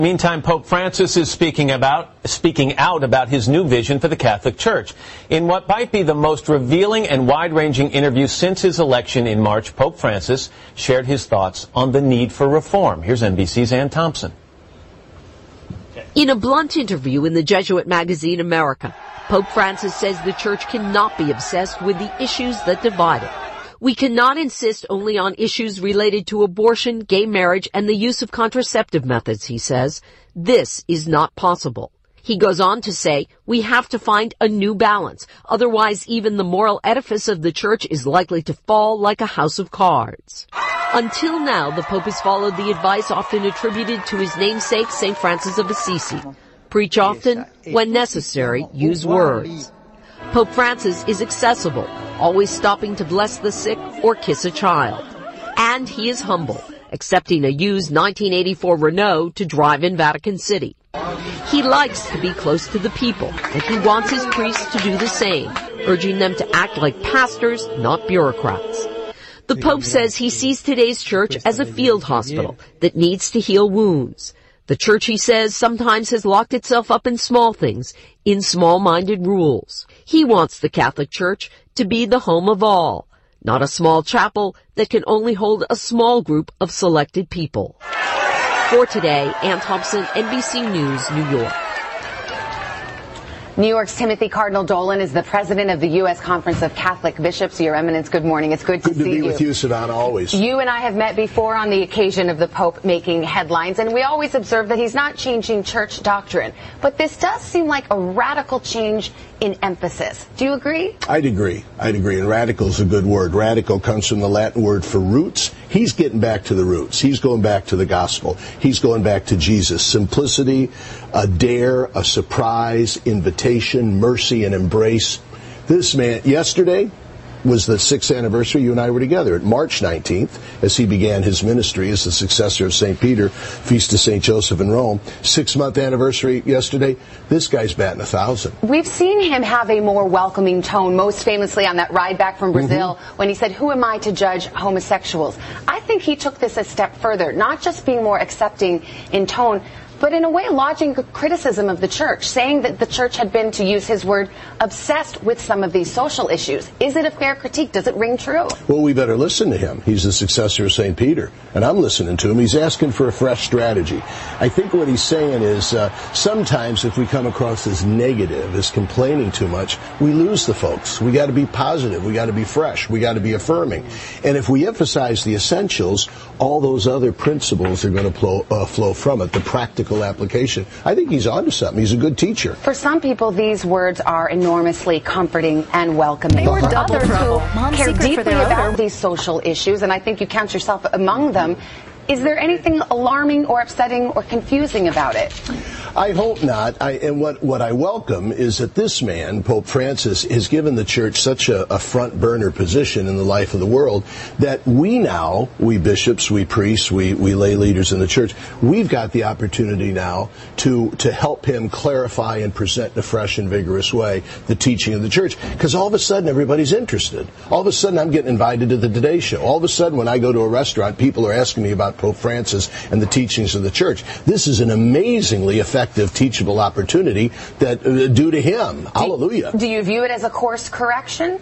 Meantime, Pope Francis is speaking out about his new vision for the Catholic Church. In what might be the most revealing and wide-ranging interview since his election in March, Pope Francis shared his thoughts on the need for reform. Here's NBC's Ann Thompson. In a blunt interview in the Jesuit magazine America, Pope Francis says the Church cannot be obsessed with the issues that divide it. We cannot insist only on issues related to abortion, gay marriage, and the use of contraceptive methods, he says. This is not possible. He goes on to say, we have to find a new balance. Otherwise, even the moral edifice of the Church is likely to fall like a house of cards. Until now, the Pope has followed the advice often attributed to his namesake, St. Francis of Assisi. Preach often, when necessary, use words. Pope Francis is accessible, always stopping to bless the sick or kiss a child. And he is humble, accepting a used 1984 Renault to drive in Vatican City. He likes to be close to the people, and he wants his priests to do the same, urging them to act like pastors, not bureaucrats. The Pope says he sees today's Church as a field hospital that needs to heal wounds. The Church, he says, sometimes has locked itself up in small things, in small-minded rules. He wants the Catholic Church to be the home of all, not a small chapel that can only hold a small group of selected people. For today, Ann Thompson, NBC News, New York. New York's Timothy Cardinal Dolan is the president of the U.S. Conference of Catholic Bishops. Your Eminence, good morning. It's good to see you. Good to be with you, Savannah, always. You and I have met before on the occasion of the Pope making headlines, and we always observe that he's not changing church doctrine. But this does seem like a radical change in emphasis. Do you agree? I'd agree. And radical is a good word. Radical comes from the Latin word for roots. He's getting back to the roots. He's going back to the gospel. He's going back to Jesus. Simplicity, a dare, a surprise, invitation, mercy, and embrace. This man, yesterday was the 6th anniversary. You and I were together at March 19th as he began his ministry as the successor of St. Peter, Feast of St. Joseph in Rome. 6-month anniversary yesterday. This guy's batting 1,000. We've seen him have a more welcoming tone, most famously on that ride back from Brazil when he said, "Who am I to judge homosexuals?" I think he took this a step further, not just being more accepting in tone, but in a way lodging criticism of the Church, saying that the Church had been, to use his word, obsessed with some of these social issues. Is it a fair critique? Does it ring true? Well, we better listen to him. He's the successor of St. Peter, and I'm listening to him. He's asking for a fresh strategy. I think what he's saying is sometimes if we come across as negative, as complaining too much, we lose the folks. We got to be positive. We got to be fresh. We got to be affirming. And if we emphasize the essentials, all those other principles are going to flow from it, the practical application. I think he's onto something. He's a good teacher. For some people, these words are enormously comforting and welcoming. They were For double others trouble. who Mom's care secret for deeply their about odor. these social issues, and I think you count yourself among them, is there anything alarming or upsetting or confusing about it? I hope not. And what I welcome is that this man, Pope Francis, has given the Church such a front burner position in the life of the world that we bishops, we priests, we lay leaders in the Church, we've got the opportunity now to help him clarify and present in a fresh and vigorous way the teaching of the Church. Because all of a sudden everybody's interested. All of a sudden I'm getting invited to the Today Show. All of a sudden when I go to a restaurant, people are asking me about Pope Francis and the teachings of the Church. This is an amazingly effective, teachable opportunity that due to him. Hallelujah. Do you view it as a course correction?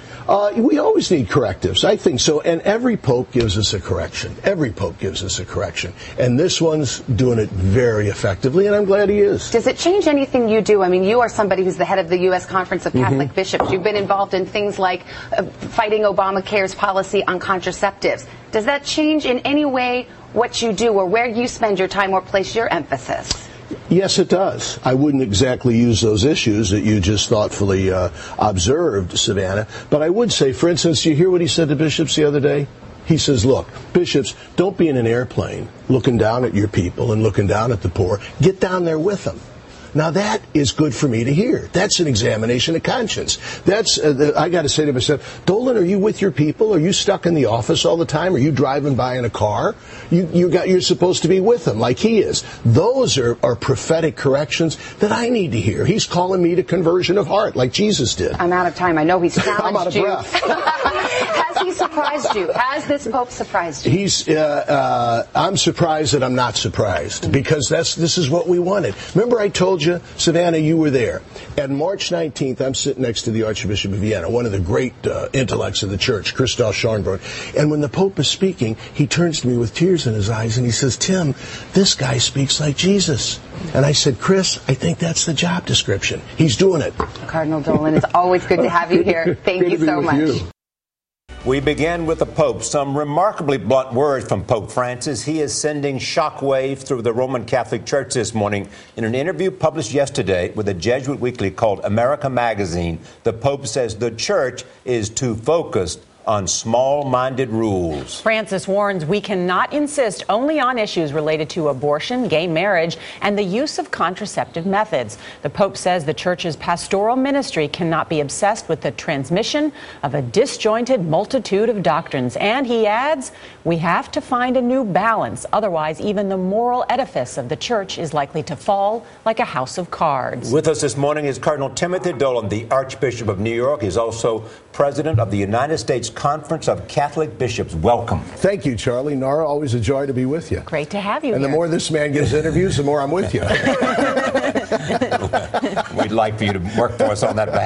We always need correctives. I think so. And every pope gives us a correction. Every pope gives us a correction. And this one's doing it very effectively, and I'm glad he is. Does it change anything you do? I mean, you are somebody who's the head of the U.S. Conference of Catholic Bishops. You've been involved in things like fighting Obamacare's policy on contraceptives. Does that change in any way what you do or where you spend your time or place your emphasis? Yes, it does. I wouldn't exactly use those issues that you just thoughtfully observed, Savannah. But I would say, for instance, you hear what he said to bishops the other day? He says, look, bishops, don't be in an airplane looking down at your people and looking down at the poor. Get down there with them. Now, that is good for me to hear. That's an examination of conscience. That's, I got to say to myself, Dolan, are you with your people? Are you stuck in the office all the time? Are you driving by in a car? You're supposed to be with them like he is. Those are prophetic corrections that I need to hear. He's calling me to conversion of heart like Jesus did. I'm out of time. I know he's challenged I'm out of breath. Has he surprised you? Has this Pope surprised you? I'm surprised that I'm not surprised, because this is what we wanted. Remember I told you, Savannah, you were there. And March 19th, I'm sitting next to the Archbishop of Vienna, one of the great intellects of the church, Christoph Schönbrunn. And when the Pope is speaking, he turns to me with tears in his eyes and he says, Tim, this guy speaks like Jesus. And I said, Chris, I think that's the job description. He's doing it. Cardinal Dolan, it's always good to have you here. Thank you so much. We begin with the Pope. Some remarkably blunt words from Pope Francis. He is sending shockwaves through the Roman Catholic Church this morning. In an interview published yesterday with a Jesuit weekly called America Magazine, the Pope says the Church is too focused on small-minded rules. Francis warns we cannot insist only on issues related to abortion, gay marriage, and the use of contraceptive methods. The Pope says the Church's pastoral ministry cannot be obsessed with the transmission of a disjointed multitude of doctrines. And he adds, we have to find a new balance. Otherwise, even the moral edifice of the Church is likely to fall like a house of cards. With us this morning is Cardinal Timothy Dolan, the Archbishop of New York. He's also president of the United States Conference of Catholic Bishops. Welcome. Thank you, Charlie. Nora, always a joy to be with you. Great to have you And here. the more this man gives interviews, the more I'm with you. We'd like for you to work for us on that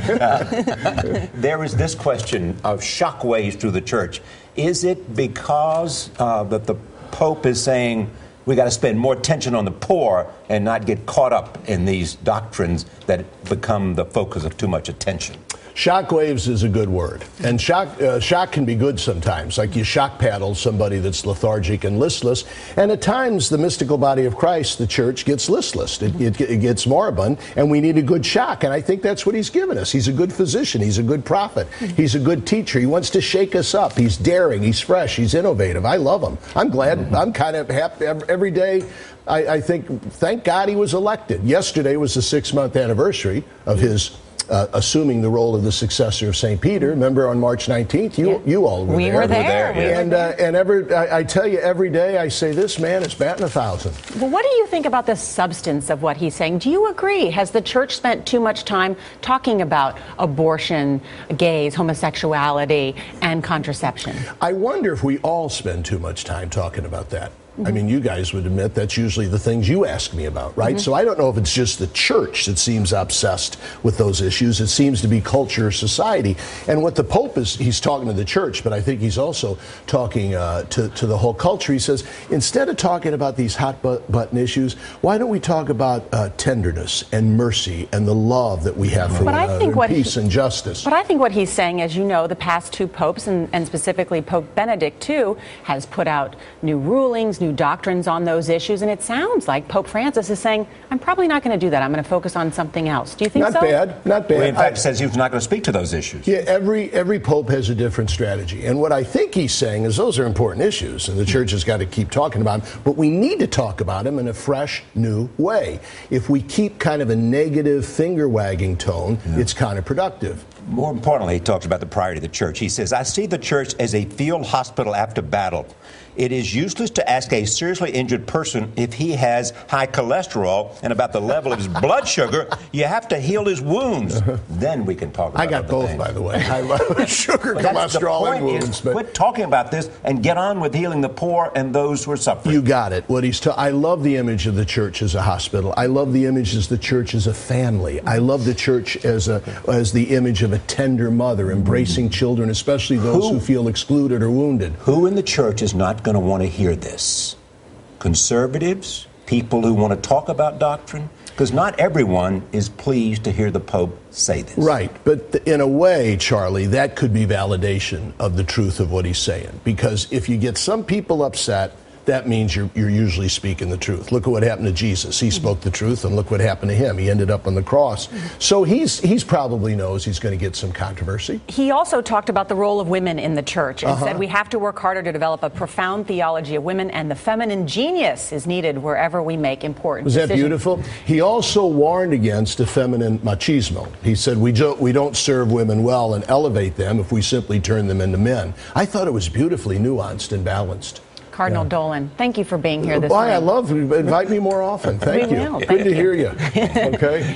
behalf. There is this question of shockwaves through the Church. Is it because that the Pope is saying we got to spend more attention on the poor and not get caught up in these doctrines that become the focus of too much attention? Shockwaves is a good word. And shock can be good sometimes, like you shock paddle somebody that's lethargic and listless. And at times, the mystical body of Christ, the Church, gets listless. It gets moribund, and we need a good shock. And I think that's what he's given us. He's a good physician. He's a good prophet. He's a good teacher. He wants to shake us up. He's daring. He's fresh. He's innovative. I love him. I'm glad. I'm kind of happy every day. I think, thank God he was elected. Yesterday was the 6-month anniversary of his assuming the role of the successor of St. Peter. Remember on March 19th, you all were there. We were there. And I tell you, every day I say, this man is batting 1,000. Well, what do you think about the substance of what he's saying? Do you agree? Has the Church spent too much time talking about abortion, gays, homosexuality, and contraception? I wonder if we all spend too much time talking about that. I mean, you guys would admit that's usually the things you ask me about, right? So I don't know if it's just the Church that seems obsessed with those issues. It seems to be culture or society. And what the Pope is, he's talking to the Church, but I think he's also talking to the whole culture. He says, instead of talking about these hot button issues, why don't we talk about tenderness and mercy and the love that we have for one another, peace and justice? But I think what he's saying, as you know, the past two popes, and specifically Pope Benedict II, has put out new rulings, new doctrines on those issues, and it sounds like Pope Francis is saying, I'm probably not going to do that. I'm going to focus on something else. Do you think so? Not bad. Well, in fact, says he's not going to speak to those issues. Yeah, every pope has a different strategy. And what I think he's saying is those are important issues, and the Church has got to keep talking about them, but we need to talk about them in a fresh, new way. If we keep kind of a negative finger-wagging tone, it's counterproductive. More importantly, he talks about the priority of the Church. He says, I see the Church as a field hospital after battle. It is useless to ask a seriously injured person if he has high cholesterol and about the level of his blood sugar. You have to heal his wounds. Then we can talk about it. I got both, things. by the way. I love sugar, cholesterol, and wounds. But quit talking about this and get on with healing the poor and those who are suffering. You got it. I love the image of the Church as a hospital. I love the image as the Church as a family. I love the Church as the image of a tender mother, embracing children, especially those who feel excluded or wounded. Who in the Church is not going to want to hear this? Conservatives? People who want to talk about doctrine? Because not everyone is pleased to hear the Pope say this. Right, but in a way, Charlie, that could be validation of the truth of what he's saying. Because if you get some people upset, that means you're usually speaking the truth. Look at what happened to Jesus. He spoke the truth, and look what happened to him. He ended up on the cross. So he's probably knows he's going to get some controversy. He also talked about the role of women in the Church and said we have to work harder to develop a profound theology of women, and the feminine genius is needed wherever we make important decisions. Was that beautiful? He also warned against a feminine machismo. He said we don't serve women well and elevate them if we simply turn them into men. I thought it was beautifully nuanced and balanced. Cardinal Dolan, thank you for being here this morning. I love you. Invite me more often. Thank you. Will. Good to hear you. Okay.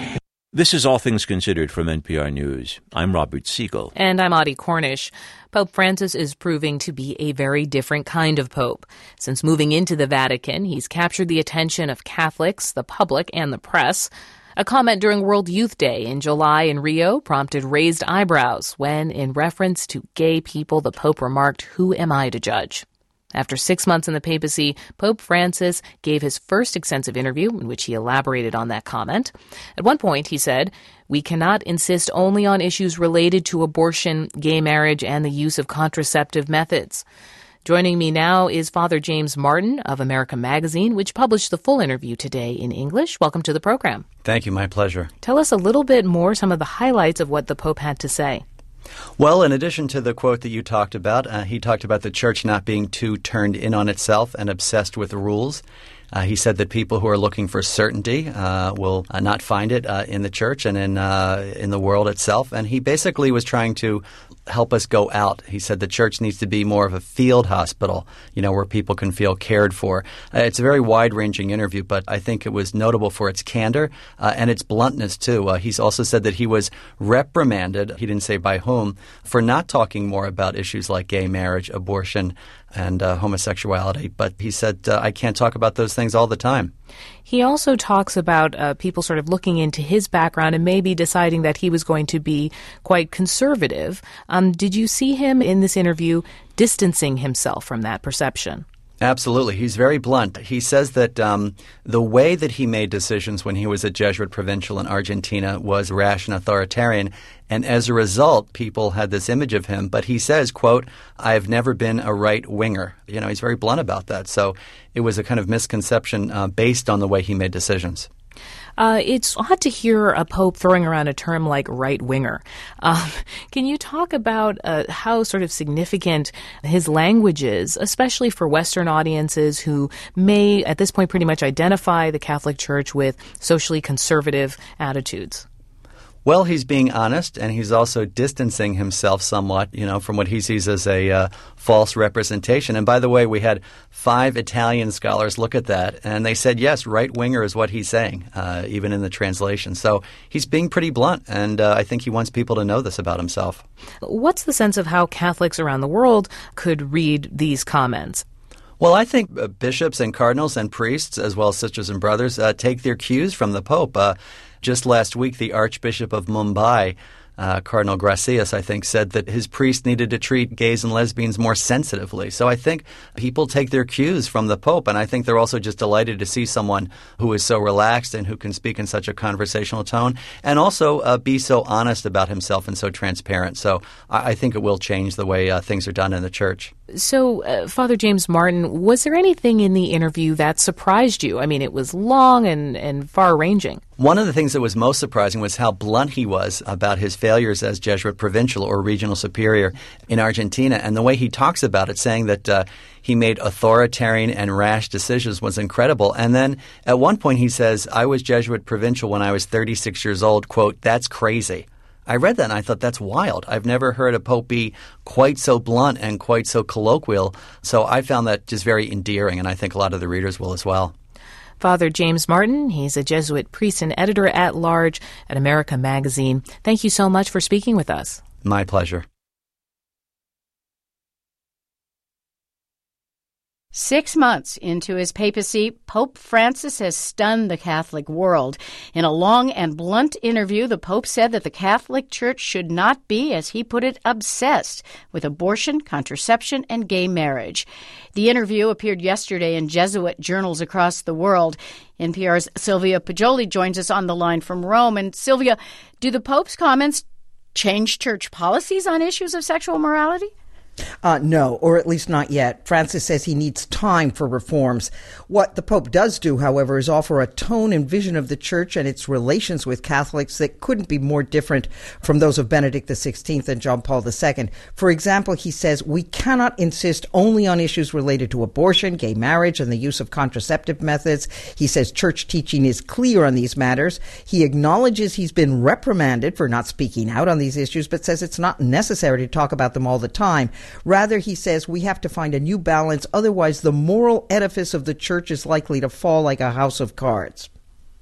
This is All Things Considered from NPR News. I'm Robert Siegel. And I'm Audie Cornish. Pope Francis is proving to be a very different kind of pope. Since moving into the Vatican, he's captured the attention of Catholics, the public, and the press. A comment during World Youth Day in July in Rio prompted raised eyebrows when, in reference to gay people, the Pope remarked, "Who am I to judge?" After 6 months in the papacy, Pope Francis gave his first extensive interview in which he elaborated on that comment. At one point, he said, "We cannot insist only on issues related to abortion, gay marriage, and the use of contraceptive methods." Joining me now is Father James Martin of America Magazine, which published the full interview today in English. Welcome to the program. Thank you. My pleasure. Tell us a little bit more, some of the highlights of what the Pope had to say. Well, in addition to the quote that you talked about, he talked about the church not being too turned in on itself and obsessed with rules. He said that people who are looking for certainty will not find it in the church and in the world itself. And he basically was trying to help us go out. He said the church needs to be more of a field hospital, where people can feel cared for. It's a very wide-ranging interview, but I think it was notable for its candor and its bluntness, too. He's also said that he was reprimanded, he didn't say by whom, for not talking more about issues like gay marriage, abortion, and homosexuality. But he said, I can't talk about those things all the time. He also talks about people sort of looking into his background and maybe deciding that he was going to be quite conservative. Did you see him in this interview distancing himself from that perception? Absolutely. He's very blunt. He says that the way that he made decisions when he was a Jesuit provincial in Argentina was rash and authoritarian. And as a result, people had this image of him. But he says, quote, "I've never been a right-winger." He's very blunt about that. So it was a kind of misconception based on the way he made decisions. It's odd to hear a pope throwing around a term like right-winger. Can you talk about how sort of significant his language is, especially for Western audiences who may, at this point, pretty much identify the Catholic Church with socially conservative attitudes? Well, he's being honest, and he's also distancing himself somewhat, from what he sees as a false representation. And by the way, we had 5 Italian scholars look at that, and they said, yes, right-winger is what he's saying, even in the translation. So he's being pretty blunt, and I think he wants people to know this about himself. What's the sense of how Catholics around the world could read these comments? Well, I think bishops and cardinals and priests, as well as sisters and brothers, take their cues from the Pope. Just last week, the Archbishop of Mumbai, Cardinal Gracias, I think, said that his priest needed to treat gays and lesbians more sensitively. So I think people take their cues from the Pope, and I think they're also just delighted to see someone who is so relaxed and who can speak in such a conversational tone and also be so honest about himself and so transparent. So I think it will change the way things are done in the church. So, Father James Martin, was there anything in the interview that surprised you? I mean, it was long and far-ranging. One of the things that was most surprising was how blunt he was about his failures as Jesuit provincial or regional superior in Argentina, and the way he talks about it, saying that he made authoritarian and rash decisions was incredible. And then at one point he says, "I was Jesuit provincial when I was 36 years old. Quote, that's crazy." I read that and I thought, that's wild. I've never heard a pope be quite so blunt and quite so colloquial. So I found that just very endearing, and I think a lot of the readers will as well. Father James Martin, he's a Jesuit priest and editor-at-large at America Magazine. Thank you so much for speaking with us. My pleasure. 6 months into his papacy, Pope Francis has stunned the Catholic world. In a long and blunt interview, the Pope said that the Catholic Church should not be, as he put it, obsessed with abortion, contraception, and gay marriage. The interview appeared yesterday in Jesuit journals across the world. NPR's Sylvia Poggioli joins us on the line from Rome. And Sylvia, do the Pope's comments change church policies on issues of sexual morality? No, or at least not yet. Francis says he needs time for reforms. What the Pope does do, however, is offer a tone and vision of the Church and its relations with Catholics that couldn't be more different from those of Benedict XVI and John Paul II. For example, he says we cannot insist only on issues related to abortion, gay marriage, and the use of contraceptive methods. He says church teaching is clear on these matters. He acknowledges he's been reprimanded for not speaking out on these issues, but says it's not necessary to talk about them all the time. Rather, he says we have to find a new balance, otherwise the moral edifice of the church is likely to fall like a house of cards.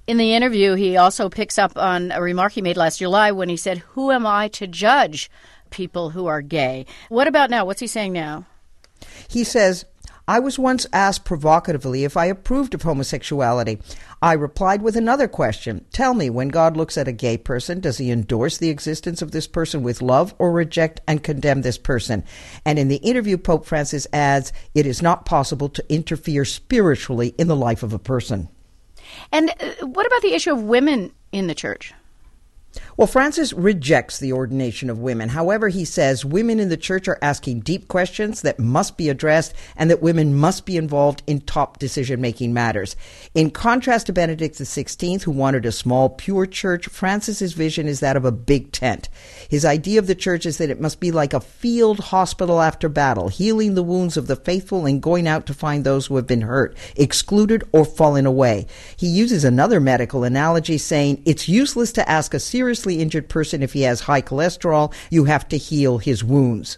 In the interview, he also picks up on a remark he made last July when he said, "Who am I to judge people who are gay?" What about now? What's he saying now? He says, "I was once asked provocatively if I approved of homosexuality. I replied with another question. Tell me, when God looks at a gay person, does he endorse the existence of this person with love or reject and condemn this person?" And in the interview, Pope Francis adds, "It is not possible to interfere spiritually in the life of a person." And what about the issue of women in the church? Well, Francis rejects the ordination of women. However, he says women in the church are asking deep questions that must be addressed and that women must be involved in top decision-making matters. In contrast to Benedict XVI, who wanted a small, pure church, Francis's vision is that of a big tent. His idea of the church is that it must be like a field hospital after battle, healing the wounds of the faithful and going out to find those who have been hurt, excluded, or fallen away. He uses another medical analogy, saying it's useless to ask a seriously injured person if he has high cholesterol. You have to heal his wounds.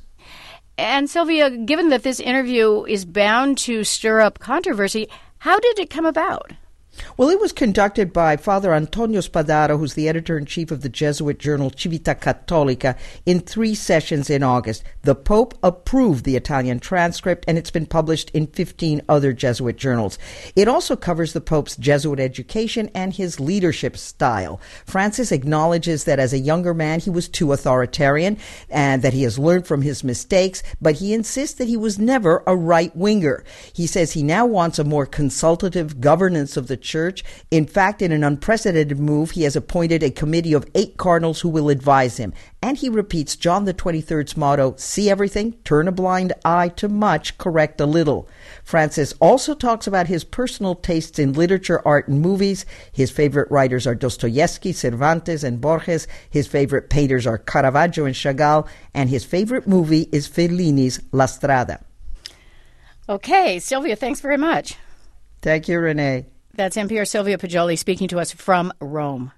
And Sylvia, given that this interview is bound to stir up controversy, how did it come about? Well, it was conducted by Father Antonio Spadaro, who's the editor-in-chief of the Jesuit journal Civita Cattolica, in 3 sessions in August. The Pope approved the Italian transcript, and it's been published in 15 other Jesuit journals. It also covers the Pope's Jesuit education and his leadership style. Francis acknowledges that as a younger man, he was too authoritarian and that he has learned from his mistakes, but he insists that he was never a right-winger. He says he now wants a more consultative governance of the Church. In fact, in an unprecedented move, he has appointed a committee of 8 cardinals who will advise him. And he repeats John the 23rd's motto, "See everything, turn a blind eye to much, correct a little." Francis also talks about his personal tastes in literature, art, and movies. His favorite writers are Dostoevsky, Cervantes, and Borges. His favorite painters are Caravaggio and Chagall. And his favorite movie is Fellini's La Strada. Okay, Sylvia, thanks very much. Thank you, Renee. That's NPR's Sylvia Poggioli speaking to us from Rome.